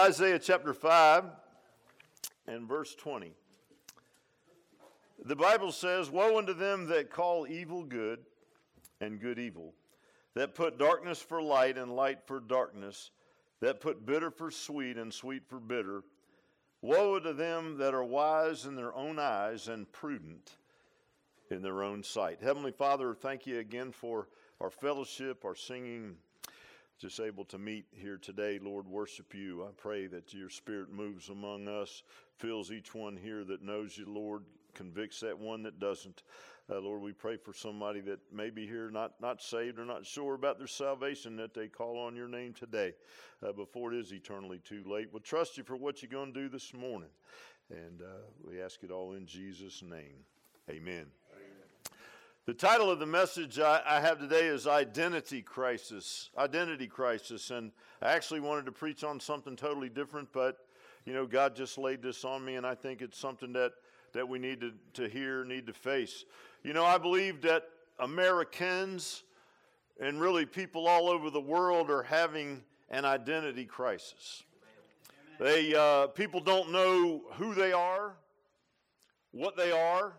Isaiah chapter 5 and verse 20. The Bible says, "Woe unto them that call evil good and good evil, that put darkness for light and light for darkness, that put bitter for sweet and sweet for bitter. Woe to them that are wise in their own eyes and prudent in their own sight." Heavenly Father, thank you again for our fellowship, our singing, just able to meet here today. Lord, worship you. I pray that your Spirit moves among us, fills each one here that knows you, Lord, convicts that one that doesn't. Lord, we pray for somebody that may be here not saved or not sure about their salvation, that they call on your name today before it is eternally too late. We'll trust you for what you're going to do this morning. And we ask it all in Jesus' name. Amen. The title of the message I have today is Identity Crisis. Identity Crisis. And I actually wanted to preach on something totally different, but, you know, God just laid this on me, and I think it's something that we need to hear, need to face. You know, I believe that Americans and really people all over the world are having an identity crisis. People don't know who they are, what they are,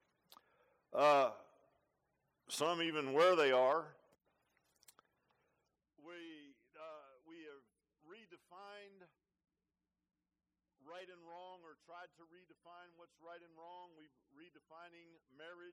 some even where they are. We have redefined right and wrong, or tried to redefine what's right and wrong. We're redefining marriage,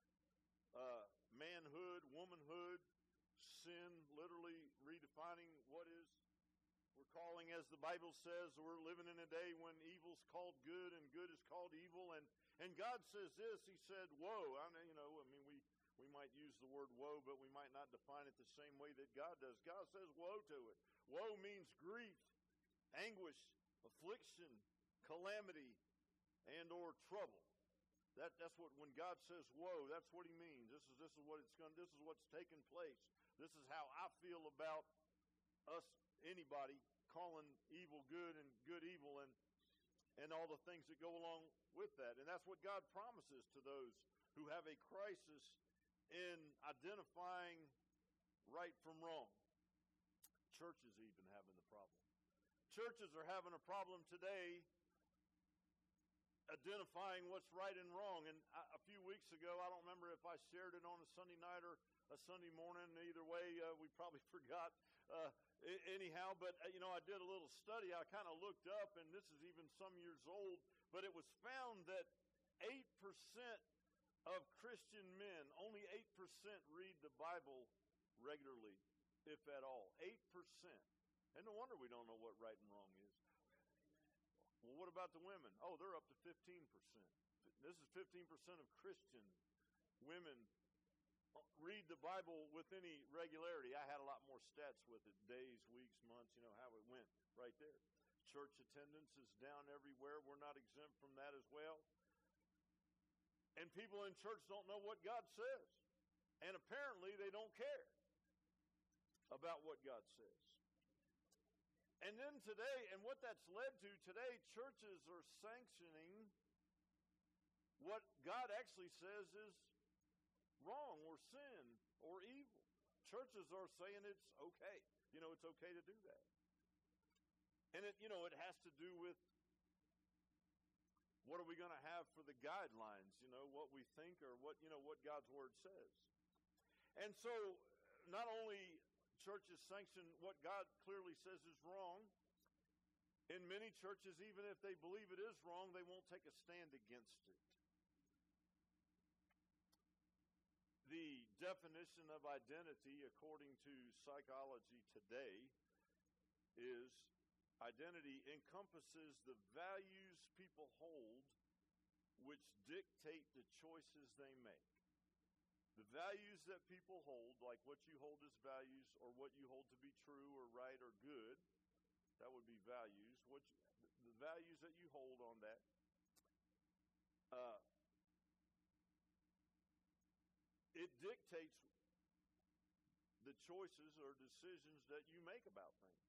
manhood, womanhood, sin, literally redefining what is. We're calling, as the Bible says, we're living in a day when evil's called good and good is called evil. And God says this, he said, woe. We might use the word woe, but we might not define it the same way that God does. God says woe to it. Woe means grief, anguish, affliction, calamity, and or trouble. That's what, when God says woe, that's what he means. This is what it's going. This is what's taken place. This is how I feel about us, anybody calling evil good and good evil, and all the things that go along with that. And that's what God promises to those who have a crisis in identifying right from wrong. Churches even having the problem. Churches are having a problem today identifying what's right and wrong. And a few weeks ago, I don't remember if I shared it on a Sunday night or a Sunday morning. Either way, we probably forgot anyhow. But, I did a little study. I kind of looked up, and this is even some years old, but it was found that 8% of Christian men, only 8% read the Bible regularly, if at all. 8%. And no wonder we don't know what right and wrong is. Well, what about the women? Oh, they're up to 15%. This is 15% of Christian women read the Bible with any regularity. I had a lot more stats with it, days, weeks, months, how it went right there. Church attendance is down everywhere. We're not exempt from that as well. And people in church don't know what God says. And apparently they don't care about what God says. And then today, and what that's led to today, churches are sanctioning what God actually says is wrong or sin or evil. Churches are saying it's okay. It's okay to do that. And it has to do with what are we going to have for the guidelines, what we think or what God's word says. And so not only churches sanction what God clearly says is wrong, in many churches, even if they believe it is wrong, they won't take a stand against it. The definition of identity, according to Psychology Today, is identity encompasses the values people hold which dictate the choices they make. The values that people hold, like what you hold as values or what you hold to be true or right or good, that would be values. The values that you hold on that, it dictates the choices or decisions that you make about things.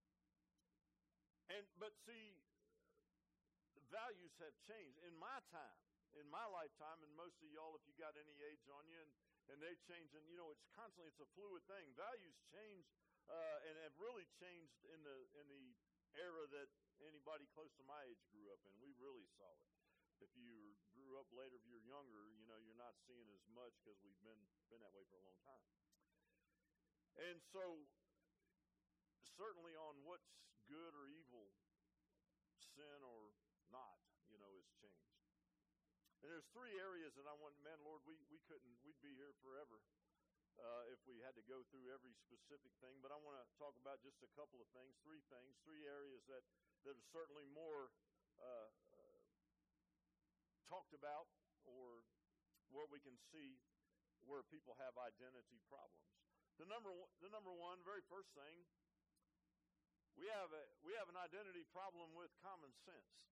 But see, the values have changed. In my time, in my lifetime, and most of y'all, if you got any age on you, and they change, and it's constantly, it's a fluid thing. Values change and have really changed in the era era that anybody close to my age grew up in. We really saw it. If you grew up later, if you're younger, you're not seeing as much because we've been that way for a long time. And so, certainly on what's good or evil, sin or not, has changed. And there's three areas that I want, man, Lord, we'd be here forever if we had to go through every specific thing. But I want to talk about just a couple of things, three areas that are certainly more talked about, or where we can see where people have identity problems. The number one, very first thing, we have an identity problem with common sense.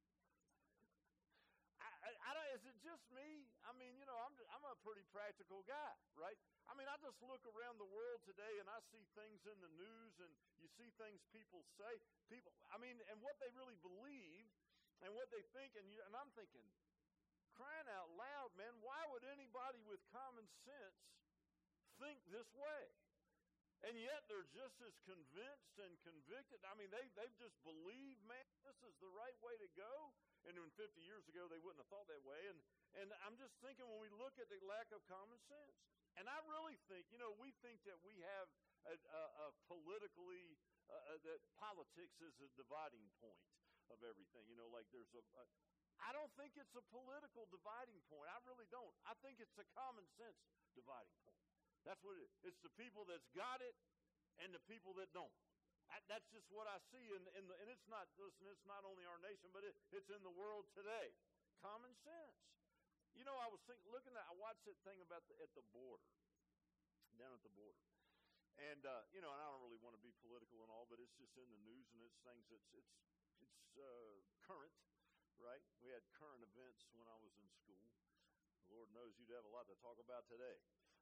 Is it just me? I mean, I'm a pretty practical guy, right? I mean, I just look around the world today and I see things in the news, and you see things people say, and what they really believe and what they think, and I'm thinking, crying out loud, man, why would anybody with common sense think this way? And yet they're just as convinced and convicted. I mean, they've just believed, man, this is the right way to go. And then 50 years ago, they wouldn't have thought that way. And I'm just thinking, when we look at the lack of common sense, and I really think, we think that we have a politically, that politics is a dividing point of everything. Like there's I don't think it's a political dividing point. I really don't. I think it's a common sense dividing point. That's what it is. It's the people that's got it and the people that don't. That's just what I see, and it's not. Listen, it's not only our nation, but it's in the world today. Common sense. I was looking at. I watched that thing about at the border, down at the border, and and I don't really want to be political and all, but it's just in the news, and it's things. It's current, right? We had current events when I was in school. Lord knows you'd have a lot to talk about today.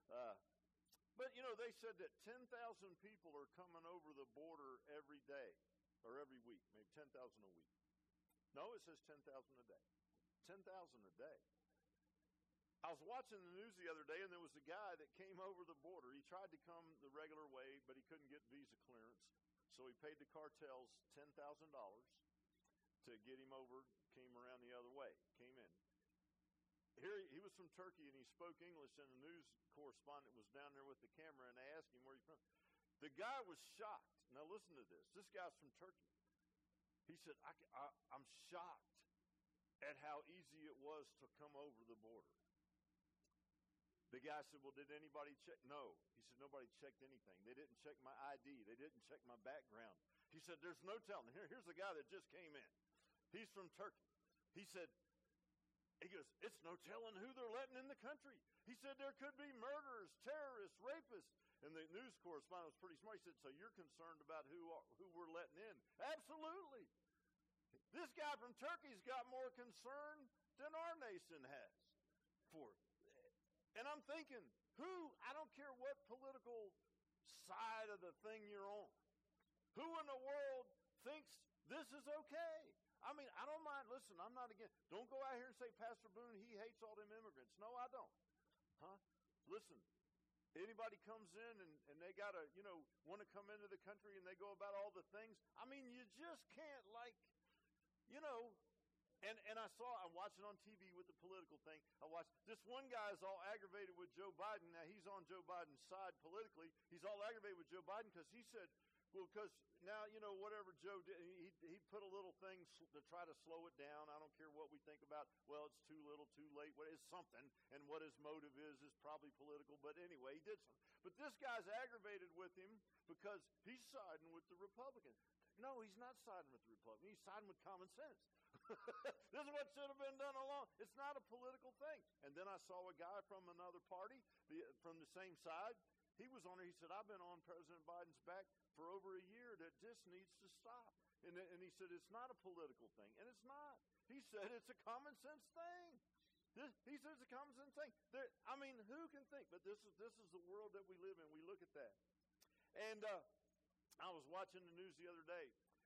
But, they said that 10,000 people are coming over the border every day, or every week, maybe 10,000 a week. No, it says 10,000 a day. 10,000 a day. I was watching the news the other day, and there was a guy that came over the border. He tried to come the regular way, but he couldn't get visa clearance. So he paid the cartels $10,000 to get him over, came around the other way, came in. Here he was from Turkey, and he spoke English, and the news correspondent was down there with the camera, and they asked him, where are you from? The guy was shocked. Now listen to this. This guy's from Turkey. He said, I'm shocked at how easy it was to come over the border. The guy said, well, did anybody check? No. He said, nobody checked anything. They didn't check my ID. They didn't check my background. He said, there's no telling. Here's a guy that just came in. He's from Turkey. He goes, it's no telling who they're letting in the country. He said there could be murderers, terrorists, rapists. And the news correspondent was pretty smart. He said, so you're concerned about who we're letting in? Absolutely. This guy from Turkey's got more concern than our nation has for it. And I'm thinking, I don't care what political side of the thing you're on, who in the world thinks this is okay? I mean, I don't mind. Listen, I'm not against. Don't go out here and say, Pastor Boone, he hates all them immigrants. No, I don't. Listen, anybody comes in and they got to, want to come into the country and they go about all the things. I mean, you just can't And I'm watching on TV with the political thing. I watched, this one guy is all aggravated with Joe Biden. Now, he's on Joe Biden's side politically. He's all aggravated with Joe Biden because he said, well, because now, whatever Joe did, he put a little thing to try to slow it down. I don't care what we think about, well, it's too little, too late. What is something, and what his motive is probably political. But anyway, he did something. But this guy's aggravated with him because he's siding with the Republican. No, he's not siding with the Republican. He's siding with common sense. This is what should have been done along. It's not a political thing. And then I saw a guy from another party, from the same side. He was on there. He said, I've been on President Biden's back for over a year that this needs to stop. And he said, it's not a political thing. And it's not. He said, it's a common sense thing. He said it's a common sense thing. Who can think? But this is the world that we live in. We look at that. And I was watching the news the other day.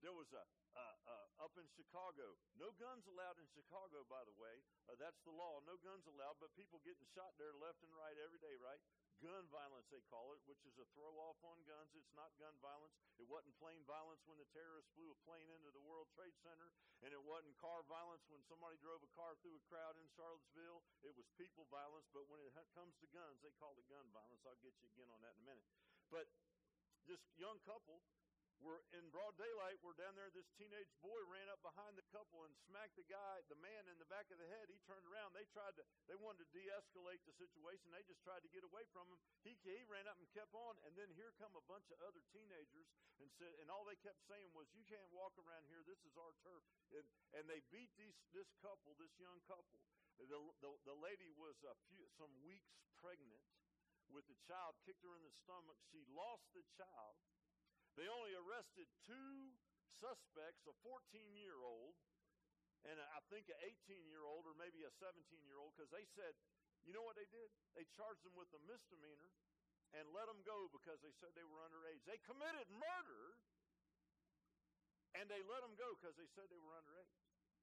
There was up in Chicago, no guns allowed in Chicago, by the way. That's the law, no guns allowed, but people getting shot there left and right every day, right? Gun violence, they call it, which is a throw-off on guns. It's not gun violence. It wasn't plane violence when the terrorists flew a plane into the World Trade Center, and it wasn't car violence when somebody drove a car through a crowd in Charlottesville. It was people violence, but when it comes to guns, they call it gun violence. I'll get you again on that in a minute. But this young couple were in broad daylight. We're down there. This teenage boy ran up behind the couple and smacked the man in the back of the head. He turned around. They wanted to de-escalate the situation. They just tried to get away from him. He ran up and kept on. And then here come a bunch of other teenagers and all they kept saying was, "You can't walk around here. This is our turf." And they beat this young couple. The lady was some weeks pregnant with the child, kicked her in the stomach. She lost the child. They only arrested 2 suspects, a 14-year-old and I think an 18-year-old or maybe a 17-year-old, because they said, you know what they did? They charged them with a misdemeanor and let them go because they said they were underage. They committed murder, and they let them go because they said they were underage.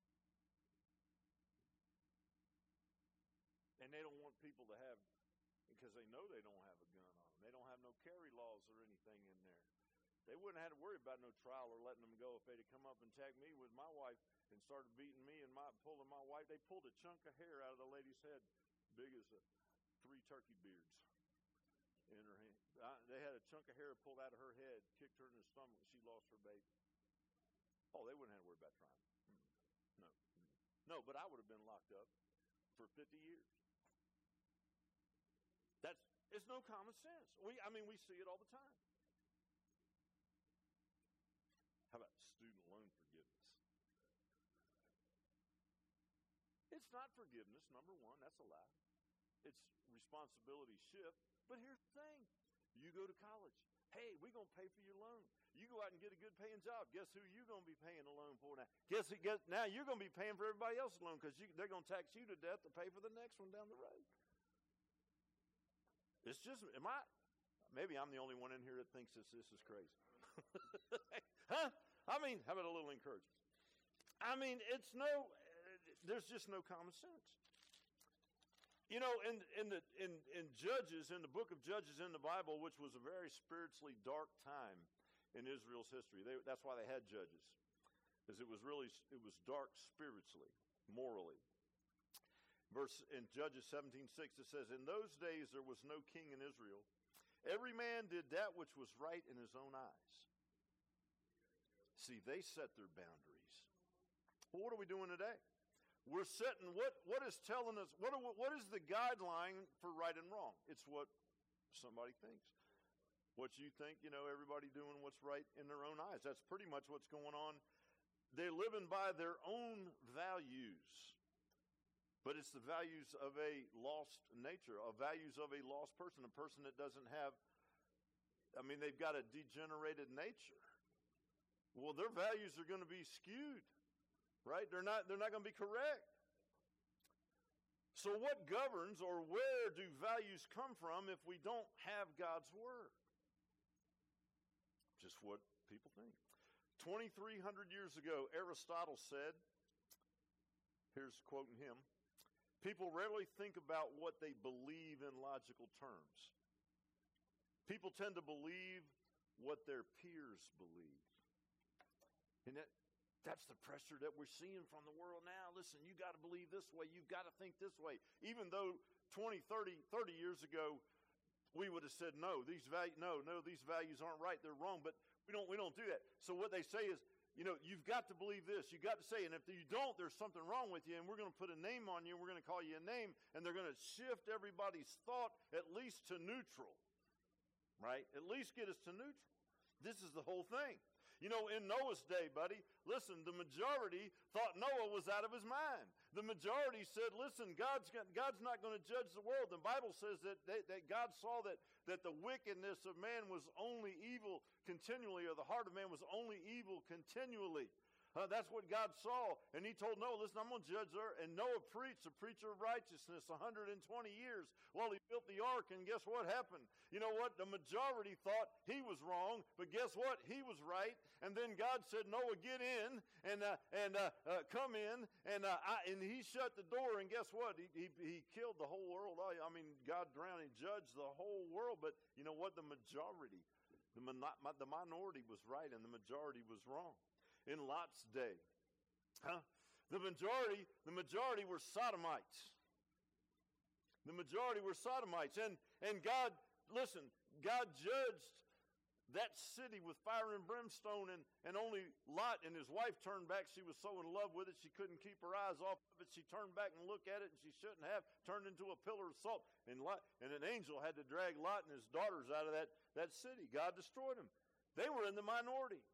And they don't want people to have, because they know they don't have a gun on them. They don't have no carry laws or anything in there. They wouldn't have had to worry about no trial or letting them go if they'd have come up and attacked me with my wife and started beating me and pulling my wife. They pulled a chunk of hair out of the lady's head, big as 3 turkey beards in her hand. They had a chunk of hair pulled out of her head, kicked her in the stomach, and she lost her baby. Oh, they wouldn't have to worry about trying. No, but I would have been locked up for 50 years. It's no common sense. We see it all the time. How about student loan forgiveness? It's not forgiveness, number one. That's a lie. It's responsibility shift. But here's the thing. You go to college. Hey, we're going to pay for your loan. You go out and get a good paying job. Guess who you're going to be paying the loan for now? Now you're going to be paying for everybody else's loan because they're going to tax you to death to pay for the next one down the road. It's just, maybe I'm the only one in here that thinks this is crazy. Huh? How about a little encouragement? There's just no common sense. You know, in Judges, in the book of Judges in the Bible, which was a very spiritually dark time in Israel's history, that's why they had judges, because it was dark spiritually, morally. In Judges 17:6, it says, "In those days there was no king in Israel. Every man did that which was right in his own eyes." See, they set their boundaries. Well, what are we doing today? We're setting what is telling us, what is the guideline for right and wrong? It's what somebody thinks. What you think, everybody doing what's right in their own eyes. That's pretty much what's going on. They're living by their own values. But it's the values of a lost nature, values of a lost person, a person that doesn't have, they've got a degenerated nature. Well, their values are going to be skewed, right? They're not going to be correct. So what governs, or where do values come from if we don't have God's Word? Just what people think. 2,300 years ago, Aristotle said, here's quoting him, "People rarely think about what they believe in logical terms. People tend to believe what their peers believe." And that's the pressure that we're seeing from the world now. Listen, you got to believe this way. You've got to think this way. Even though 20, 30 years ago, we would have said, no, these values aren't right. They're wrong. But we don't do that. So what they say is, you've got to believe this. You've got to say, and if you don't, there's something wrong with you, and we're going to put a name on you, and we're going to call you a name, and they're going to shift everybody's thought at least to neutral, right? At least get us to neutral. This is the whole thing. In Noah's day, buddy, listen, the majority thought Noah was out of his mind. The majority said, listen, God's not going to judge the world. The Bible says that God saw that the wickedness of man was only evil continually, or the heart of man was only evil continually. That's what God saw. And he told Noah, listen, I'm going to judge her. And Noah preached, a preacher of righteousness, 120 years while he built the ark. And guess what happened? You know what? The majority thought he was wrong. But guess what? He was right. And then God said, Noah, get in and come in. And he shut the door. And guess what? He killed the whole world. I mean, God drowned and judged the whole world. But you know what? The majority, the minority was right and the majority was wrong. In Lot's day, the majority were Sodomites. The majority were Sodomites. And God, listen, God judged that city with fire and brimstone, and only Lot and his wife turned back. She was so in love with it, she couldn't keep her eyes off of it. She turned back and looked at it, and she shouldn't have, turned into a pillar of salt. And an angel had to drag Lot and his daughters out of that city. God destroyed them. They were in the minority.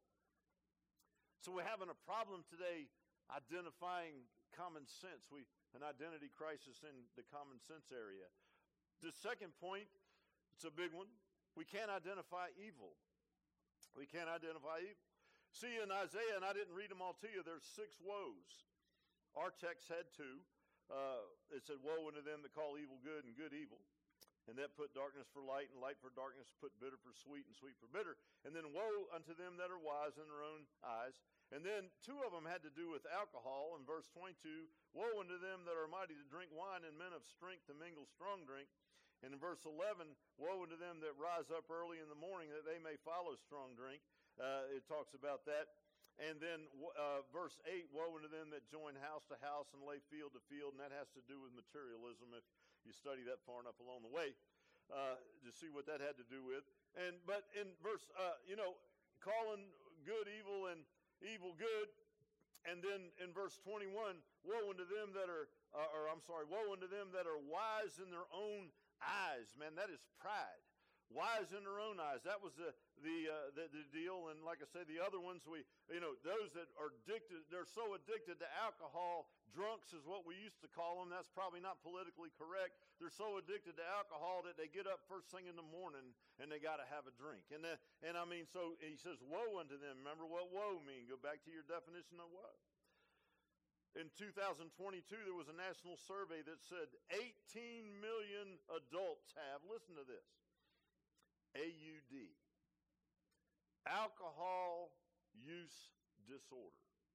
So we're having a problem today identifying common sense. An identity crisis in the common sense area. The second point, it's a big one. We can't identify evil. We can't identify evil. See, in Isaiah, and I didn't read them all to you, there's 6 woes. Our text had 2. It said, woe unto them that call evil good and good evil. And that put darkness for light, and light for darkness, put bitter for sweet, and sweet for bitter. And then woe unto them that are wise in their own eyes. And then 2 of them had to do with alcohol. In verse 22, woe unto them that are mighty to drink wine, and men of strength to mingle strong drink. And in verse 11, woe unto them that rise up early in the morning, that they may follow strong drink. It talks about that. And then verse 8, woe unto them that join house to house and lay field to field. And that has to do with materialism, if you study that far enough along the way, to see what that had to do with. But in verse, calling good evil and evil good. And then in verse 21, woe unto them that are, woe unto them that are wise in their own eyes. Man, that is pride. Wise in their own eyes. That was the deal. And like I say, the other ones, those that are addicted, they're so addicted to alcohol. Drunks is what we used to call them. That's probably not politically correct. They're so addicted to alcohol that they get up first thing in the morning and they got to have a drink. So he says, woe unto them. Remember what woe means. Go back to your definition of woe. In 2022, there was a national survey that said 18 million adults have, listen to this, AUD, alcohol use disorder.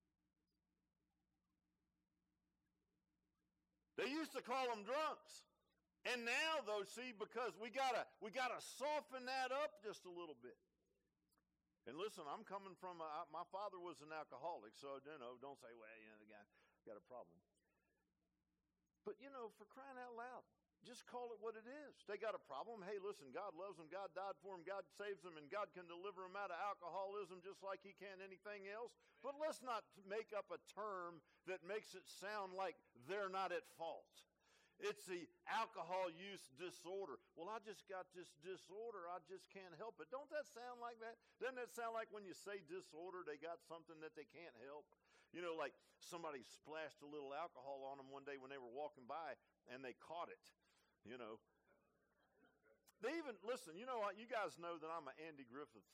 They used to call them drunks. And now, though, see, because we gotta soften that up just a little bit. And listen, I'm coming from, my father was an alcoholic, so, don't say, well, the guy got a problem. But, for crying out loud, just call it what it is. They got a problem. Hey, listen, God loves them. God died for them. God saves them. And God can deliver them out of alcoholism just like he can anything else. But let's not make up a term that makes it sound like they're not at fault. It's the alcohol use disorder. Well, I just got this disorder. I just can't help it. Don't that sound like that? Doesn't that sound like when you say disorder, they got something that they can't help? Like somebody splashed a little alcohol on them one day when they were walking by and they caught it. They even, listen, you guys know that I'm an Andy Griffith,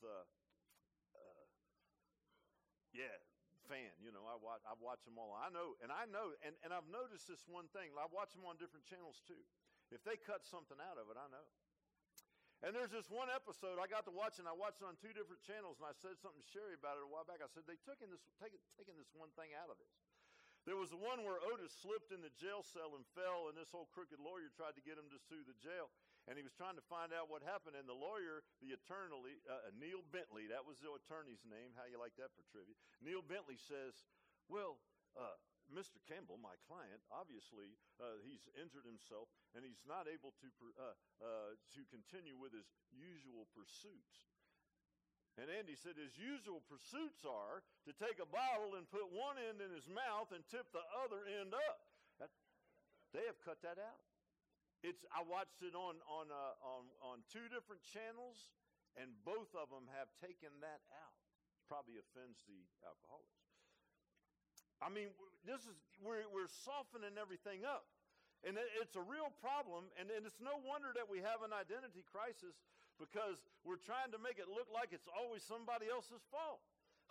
fan. I watch them all. I know, and I've noticed this one thing. I watch them on different channels too. If they cut something out of it, I know. And there's this one episode I got to watch, and I watched it on 2 different channels, and I said something to Sherry about it a while back. I said, they've taken this one thing out of this. There was the one where Otis slipped in the jail cell and fell, and this old crooked lawyer tried to get him to sue the jail. And he was trying to find out what happened. And the lawyer, the attorney, Neil Bentley, that was the attorney's name. How you like that for trivia? Neil Bentley says, well, Mr. Campbell, my client, obviously he's injured himself, and he's not able to continue with his usual pursuits. And Andy said his usual pursuits are to take a bottle and put one end in his mouth and tip the other end up. They have cut that out. I watched it on 2 different channels, and both of them have taken that out. Probably offends the alcoholics. I mean, we're softening everything up. And it's a real problem, and it's no wonder that we have an identity crisis because we're trying to make it look like it's always somebody else's fault.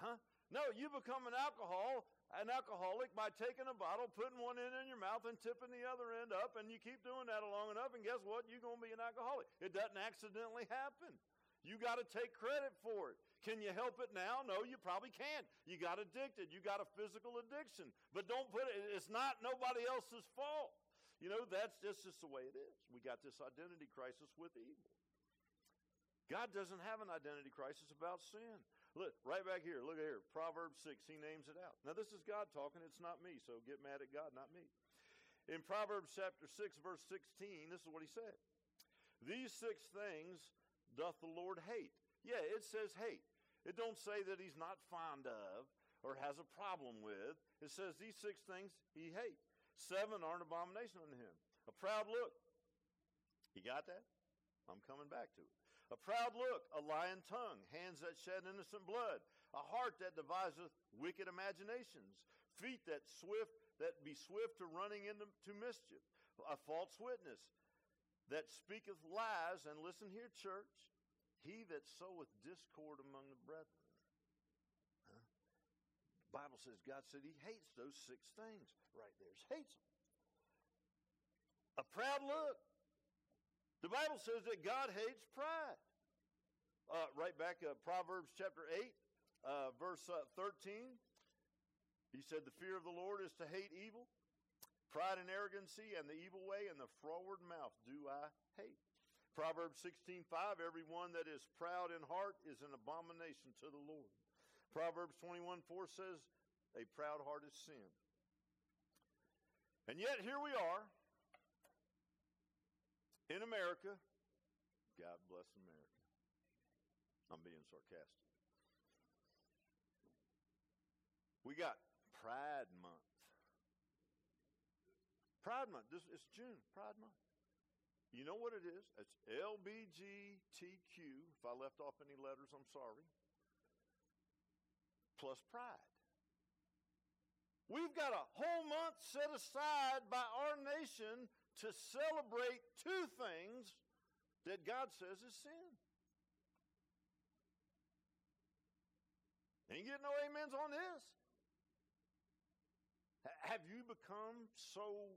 No, you become an alcoholic by taking a bottle, putting one end in your mouth, and tipping the other end up, and you keep doing that long enough, and guess what? You're going to be an alcoholic. It doesn't accidentally happen. You got to take credit for it. Can you help it now? No, you probably can't. You got addicted. You got a physical addiction. But don't put it, it's not nobody else's fault. You know, that's just the way it is. We got this identity crisis with evil. God doesn't have an identity crisis about sin. Look, right back here, look here, Proverbs 6, he names it out. Now, this is God talking, it's not me, so get mad at God, not me. In Proverbs chapter 6, verse 16, this is what he said. These 6 things doth the Lord hate. Yeah, it says hate. It don't say that he's not fond of or has a problem with. It says these 6 things he hates. 7 are an abomination unto him. A proud look. You got that? I'm coming back to it. A proud look, a lying tongue, hands that shed innocent blood, a heart that deviseth wicked imaginations, feet that be swift to running into mischief, a false witness that speaketh lies, and listen here, church, he that soweth discord among the brethren. Huh? Bible says, God said he hates those 6 things right there. He hates them. A proud look. The Bible says that God hates pride. Right back, Proverbs chapter 8, verse 13. He said, the fear of the Lord is to hate evil. Pride and arrogancy and the evil way and the froward mouth do I hate. Proverbs 16:5, everyone that is proud in heart is an abomination to the Lord. Proverbs 21:4 says, a proud heart is sin. And yet here we are in America. God bless America. I'm being sarcastic. We got Pride Month. Pride Month. It's June, Pride Month. You know what it is? It's LBGTQ. If I left off any letters, I'm sorry. Plus pride. We've got a whole month set aside by our nation to celebrate 2 things that God says is sin. Ain't getting no amens on this. Have you become so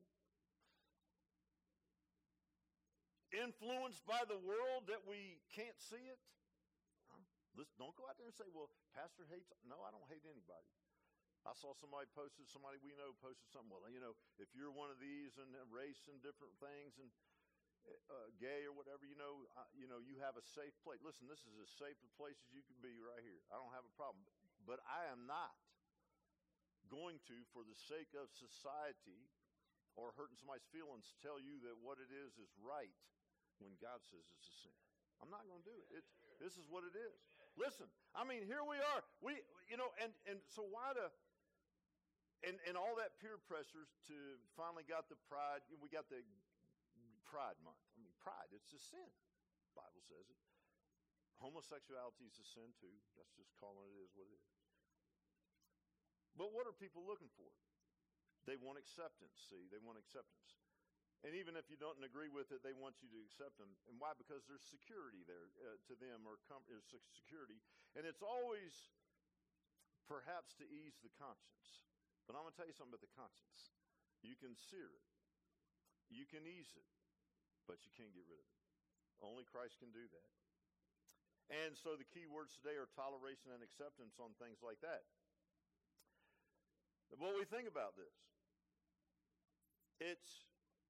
influenced by the world that we can't see it? Huh? Listen, don't go out there and say, well, Pastor hates. No, I don't hate anybody. I saw somebody we know posted something. Well, you know, if you're one of these and race and different things and gay or whatever, you have a safe place. Listen, this is as safe a place as you can be right here. I don't have a problem. But I am not going to, for the sake of society or hurting somebody's feelings, tell you that what it is right when God says it's a sin. I'm not going to do it. This is what it is. Listen, I mean, here we are. And so why and all that peer pressure to finally got the pride. We got the Pride Month. I mean, pride, it's a sin. The Bible says it. Homosexuality is a sin too. That's just calling it is what it is. But what are people looking for? They want acceptance, see? They want acceptance. And even if you don't agree with it, they want you to accept them. And why? Because there's security there to them, or there's security. And it's always perhaps to ease the conscience. But I'm going to tell you something about the conscience. You can sear it. You can ease it. But you can't get rid of it. Only Christ can do that. And so the key words today are toleration and acceptance on things like that. What we think about this, it's,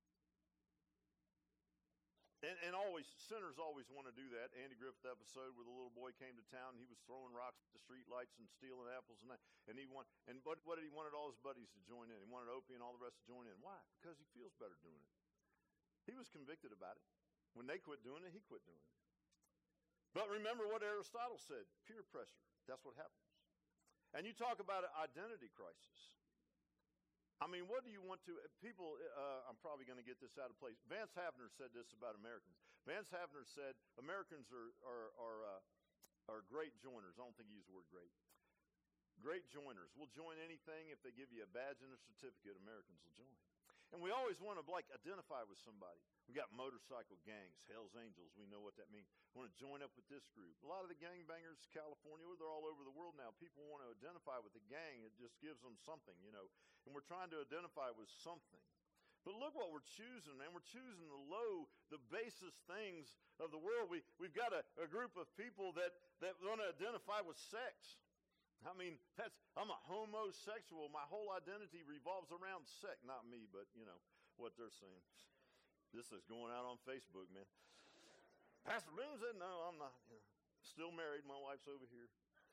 and always, sinners always want to do that. Andy Griffith episode where the little boy came to town and he was throwing rocks at the street lights and stealing apples and that. And what did he wanted all his buddies to join in? He wanted Opie and all the rest to join in. Why? Because he feels better doing it. He was convicted about it. When they quit doing it, he quit doing it. But remember what Aristotle said, peer pressure. That's what happens. And you talk about an identity crisis. I mean, what do you want to, people, I'm probably going to get this out of place. Vance Havner said this about Americans. Vance Havner said, Americans are great joiners. I don't think he used the word great. Great joiners. We'll join anything if they give you a badge and a certificate. Americans will join. And we always want to, like, identify with somebody. We got motorcycle gangs, Hells Angels. We know what that means. We want to join up with this group. A lot of the gangbangers, California, they're all over the world now. People want to identify with the gang. It just gives them something, you know. And we're trying to identify with something. But look what we're choosing, man. We're choosing the basest things of the world. We've got a group of people that want to identify with sex. I mean, I'm a homosexual. My whole identity revolves around sex. Not me, but, you know, what they're saying. This is going out on Facebook, man. Pastor Boone said, no, I'm not. You know, still married. My wife's over here.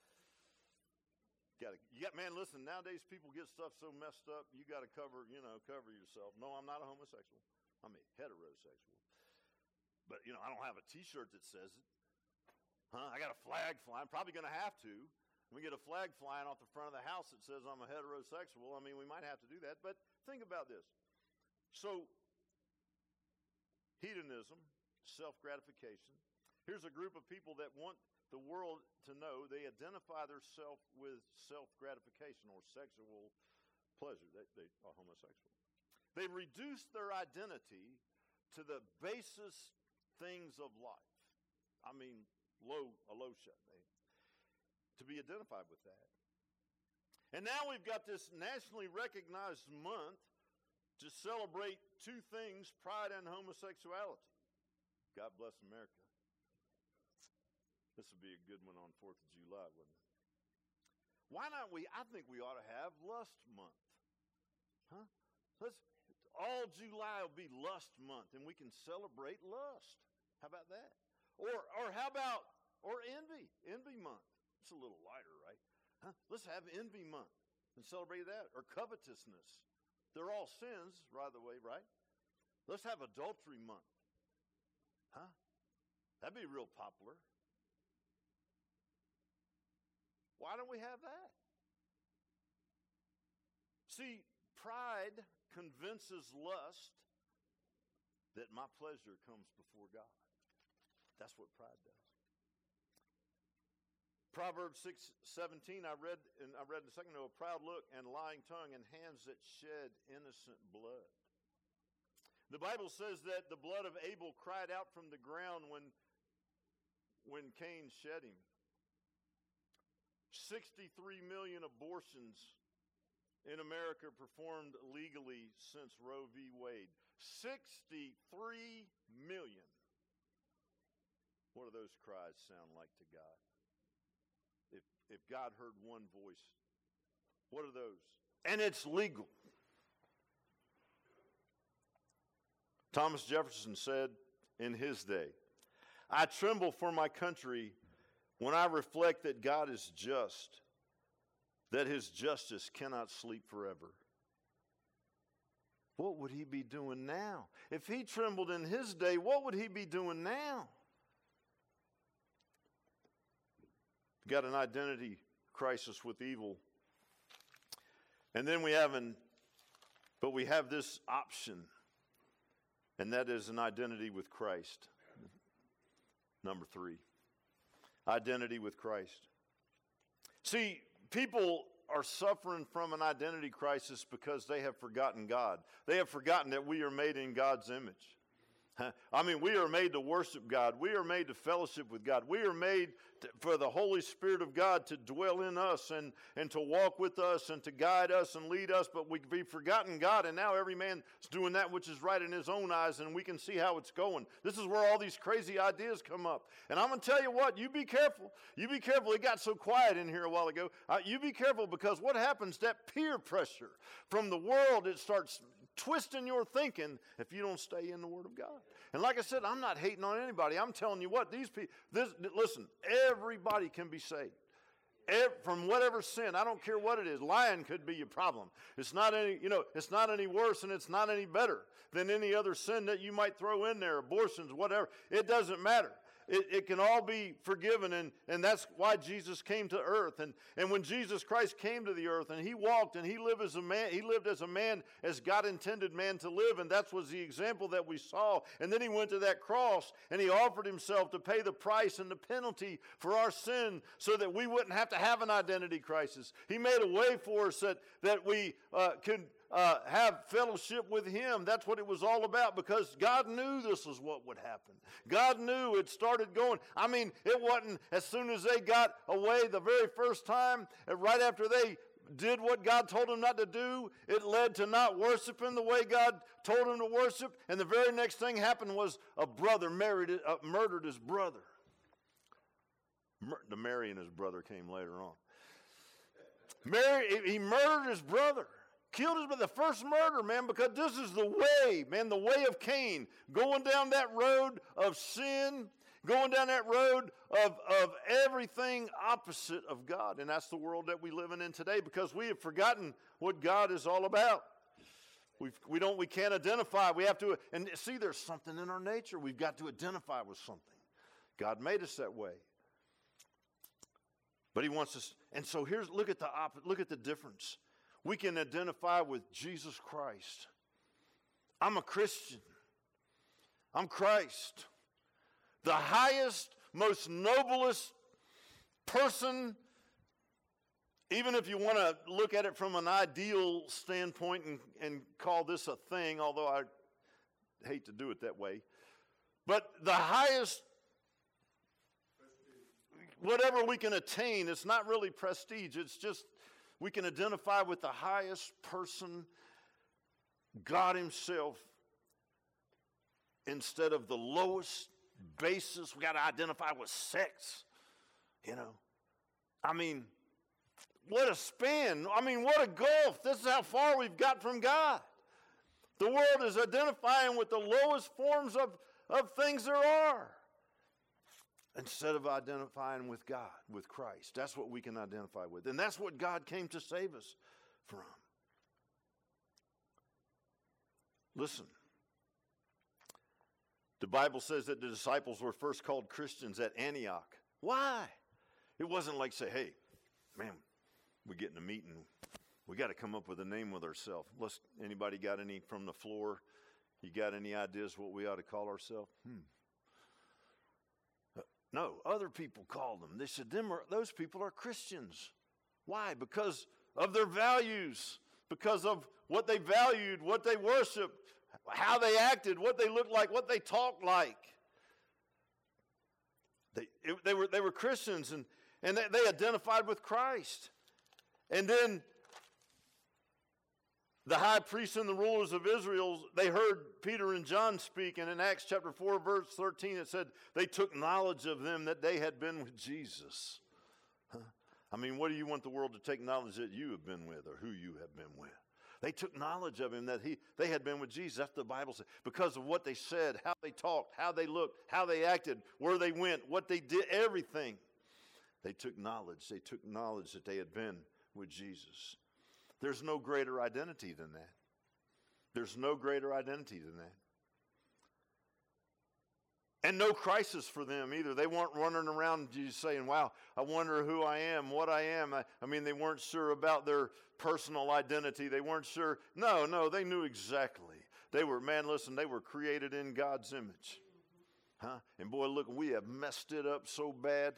Man, listen, nowadays people get stuff so messed up, you got to cover yourself. No, I'm not a homosexual. I'm a heterosexual. But, you know, I don't have a T-shirt that says it. I got a flag flying. I'm probably going to have to. We get a flag flying off the front of the house that says I'm a heterosexual. I mean, we might have to do that. But think about this. So, hedonism, self-gratification. Here's a group of people that want the world to know they identify themselves with self-gratification or sexual pleasure. They are homosexual. They reduce their identity to the basest things of life. I mean, a low shut. To be identified with that. And now we've got this nationally recognized month to celebrate two things, pride and homosexuality. God bless America. This would be a good one on 4th of July, wouldn't it? Why not I think we ought to have Lust Month. All July will be Lust Month, and we can celebrate lust. How about that? Or how about Envy Month. It's a little lighter, right? Let's have Envy Month and celebrate that. Or covetousness. They're all sins, by the way, right? Let's have Adultery Month. That'd be real popular. Why don't we have that? See, pride convinces lust that my pleasure comes before God. That's what pride does. Proverbs 6:17, I read a second ago, a proud look and lying tongue and hands that shed innocent blood. The Bible says that the blood of Abel cried out from the ground when Cain shed him. 63 million abortions in America performed legally since Roe v. Wade. 63 million. What do those cries sound like to God? If God heard one voice, what are those? And it's legal. Thomas Jefferson said in his day, I tremble for my country when I reflect that God is just, that his justice cannot sleep forever. What would he be doing now? If he trembled in his day, what would he be doing now? Got an identity crisis with evil. And then we have this option, and that is an identity with Christ. Number 3, identity with Christ. See, people are suffering from an identity crisis because they have forgotten God. They have forgotten that we are made in God's image. I mean, we are made to worship God. We are made to fellowship with God. We are made for the Holy Spirit of God to dwell in us and to walk with us and to guide us and lead us. But we've forgotten God, and now every man is doing that which is right in his own eyes, and we can see how it's going. This is where all these crazy ideas come up. And I'm going to tell you what, you be careful. You be careful. It got so quiet in here a while ago. You be careful, because what happens, that peer pressure from the world, it starts twisting your thinking if you don't stay in the Word of God. And like I said, I'm not hating on anybody. I'm telling you what, listen, everybody can be saved. From whatever sin, I don't care what it is. Lying could be your problem. It's not any worse, and it's not any better than any other sin that you might throw in there. Abortions, whatever. It doesn't matter. It can all be forgiven, and that's why Jesus came to earth. And when Jesus Christ came to the earth and he walked and he lived as a man as God intended man to live, and that was the example that we saw. And then he went to that cross and he offered himself to pay the price and the penalty for our sin so that we wouldn't have to have an identity crisis. He made a way for us that we could have fellowship with him. That's what it was all about, because God knew this was what would happen. God knew it started going. I mean, it wasn't as soon as they got away the very first time, and right after they did what God told them not to do, it led to not worshiping the way God told them to worship. And the very next thing happened was a brother murdered his brother. Mary and his brother came later on. He murdered his brother. Killed his brother. The first murder, man, because this is the way, man, the way of Cain. Going down that road of sin, going down that road of everything opposite of God. And that's the world that we live in today, because we have forgotten what God is all about. We can't identify. We have to, and see, there's something in our nature. We've got to identify with something. God made us that way. But he wants us, and so look at the difference. We can identify with Jesus Christ. I'm a Christian. I'm Christ. The highest, most noblest person, even if you want to look at it from an ideal standpoint and call this a thing, although I hate to do it that way. But the highest, whatever we can attain, it's not really prestige. It's just we can identify with the highest person, God himself, instead of the lowest basis. We got to identify with sex, you know. I mean, what a span. I mean, what a gulf. This is how far we've got from God. The world is identifying with the lowest forms of things there are, instead of identifying with God, with Christ. That's what we can identify with. And that's what God came to save us from. Listen. The Bible says that the disciples were first called Christians at Antioch. Why? It wasn't like, say, hey, man, we're getting a meeting. We got to come up with a name with ourselves. Anybody got any from the floor? You got any ideas what we ought to call ourselves? No, other people called them. They said, those people are Christians. Why? Because of their values, because of what they valued, what they worshiped, how they acted, what they looked like, what they talked like. They were Christians, and they identified with Christ. And then the high priests and the rulers of Israel, they heard Peter and John speak, and in Acts chapter 4, verse 13, it said they took knowledge of them that they had been with Jesus. I mean, what do you want the world to take knowledge that you have been with, or who you have been with? They took knowledge of him that they had been with Jesus. That's what the Bible says. Because of what they said, how they talked, how they looked, how they acted, where they went, what they did, everything. They took knowledge. They took knowledge that they had been with Jesus. There's no greater identity than that. There's no greater identity than that. And no crisis for them either. They weren't running around just saying, wow, I wonder who I am, what I am. I mean, they weren't sure about their personal identity. They weren't sure. No, they knew exactly. They were created in God's image. And boy, look, we have messed it up so bad.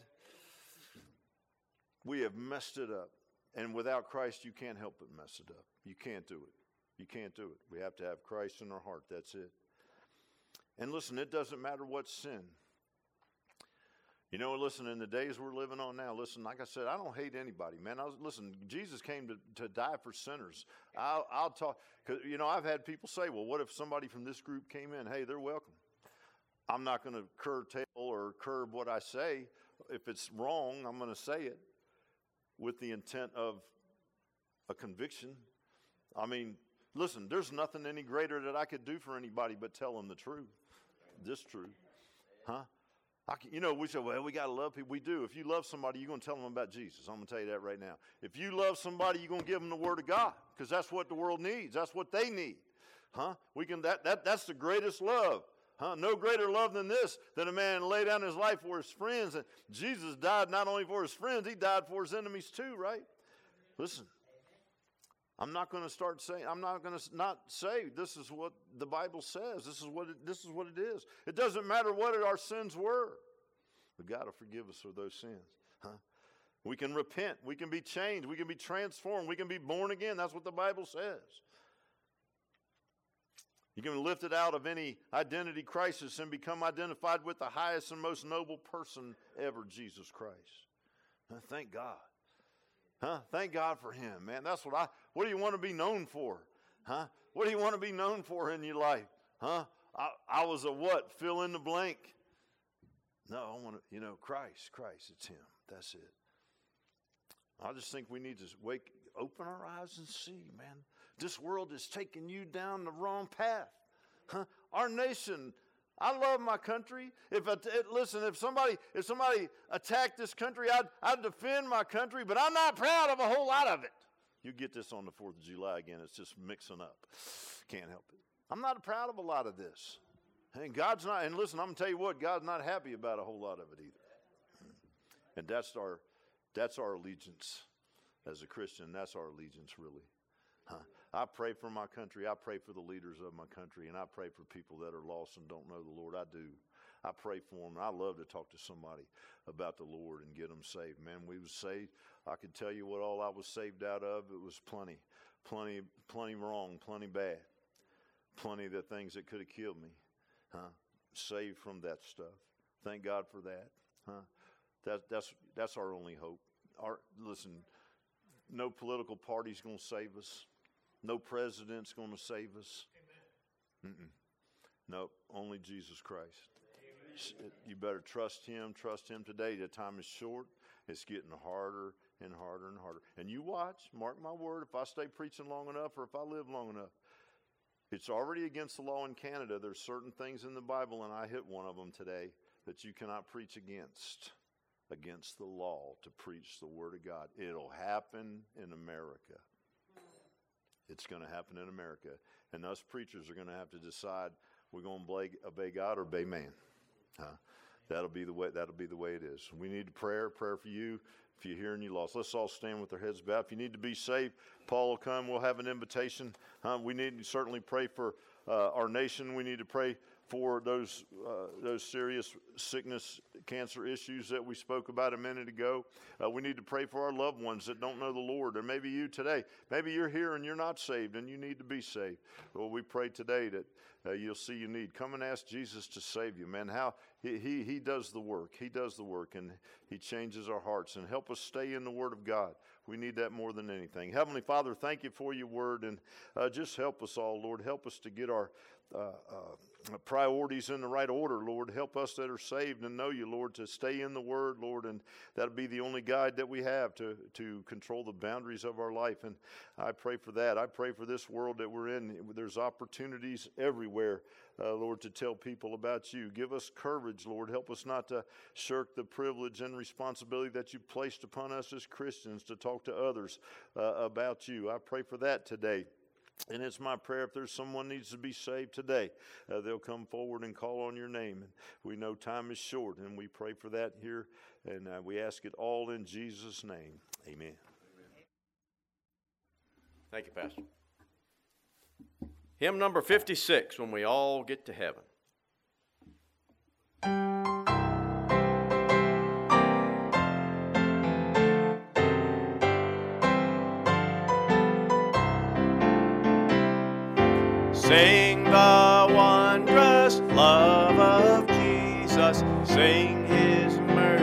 We have messed it up. And without Christ, you can't help but mess it up. You can't do it. You can't do it. We have to have Christ in our heart. That's it. And listen, it doesn't matter what sin. You know, listen, in the days we're living on now, listen, like I said, I don't hate anybody, man. Listen, Jesus came to die for sinners. I'll talk, because, you know, I've had people say, well, what if somebody from this group came in? Hey, they're welcome. I'm not going to curtail or curb what I say. If it's wrong, I'm going to say it with the intent of a conviction. I mean, listen, there's nothing any greater that I could do for anybody but tell them the truth. This truth. We say, well, we got to love people. We do. If you love somebody, you're going to tell them about Jesus. I'm going to tell you that right now. If you love somebody, you're going to give them the Word of God, because that's what the world needs. That's what they need. That's the greatest love. No greater love than this, than a man lay down his life for his friends. And Jesus died not only for his friends, he died for his enemies too, right? Listen, I'm not going to not say this is what the Bible says. This is what it is. It doesn't matter what our sins were. But God will forgive us for those sins. We can repent. We can be changed. We can be transformed. We can be born again. That's what the Bible says. You can be lifted out of any identity crisis and become identified with the highest and most noble person ever, Jesus Christ. Thank God. Thank God for him, man. That's what do you want to be known for? What do you want to be known for in your life? I was a what? Fill in the blank. No, I want to, Christ, it's him. That's it. I just think we need to open our eyes and see, man. This world is taking you down the wrong path. Our nation, I love my country. If somebody attacked this country, I'd defend my country, but I'm not proud of a whole lot of it. You get this on the 4th of July again. It's just mixing up. Can't help it. I'm not proud of a lot of this. And God's not, and listen, I'm going to tell you what, God's not happy about a whole lot of it either. And that's our allegiance as a Christian. That's our allegiance, really. I pray for my country. I pray for the leaders of my country. And I pray for people that are lost and don't know the Lord. I do. I pray for them. I love to talk to somebody about the Lord and get them saved. Man, we was saved. I could tell you what all I was saved out of. It was plenty wrong, plenty bad. Plenty of the things that could have killed me. Saved from that stuff. Thank God for that. That's our only hope. Listen, no political party's going to save us. No president's going to save us. No, only Jesus Christ. Amen. You better trust him today. The time is short. It's getting harder and harder and harder. And you watch, mark my word, if I stay preaching long enough or if I live long enough, it's already against the law in Canada. There's certain things in the Bible, and I hit one of them today, that you cannot preach against the law to preach the Word of God. It'll happen in America. It's going to happen in America. And us preachers are going to have to decide we're going to obey God or obey man. That'll be the way it is. We need prayer for you. If you're here and you're lost, let's all stand with our heads bowed. If you need to be saved, Paul will come. We'll have an invitation. We need to certainly pray for our nation. We need to pray for those serious sickness, cancer issues that we spoke about a minute ago. We need to pray for our loved ones that don't know the Lord. Or maybe you today, maybe you're here and you're not saved and you need to be saved. Well, we pray today that you'll see your need. Come and ask Jesus to save you, man. How he does the work. He does the work, and he changes our hearts. And help us stay in the Word of God. We need that more than anything. Heavenly Father, thank you for your Word, and just help us all, Lord. Help us to get our priorities in the right order, Lord. Help us that are saved and know you, Lord, to stay in the Word, Lord, and that'll be the only guide that we have to control the boundaries of our life. And I pray for that. I pray for this world that we're in. There's opportunities everywhere, Lord, to tell people about you. Give us courage, Lord. Help us not to shirk the privilege and responsibility that you've placed upon us as Christians to talk to others about you. I pray for that today. And it's my prayer if there's someone needs to be saved today, they'll come forward and call on your name. And we know time is short, and we pray for that here. And we ask it all in Jesus' name. Amen. Thank you, Pastor. Hymn number 56, When We All Get to Heaven. Sing the wondrous love of Jesus. Sing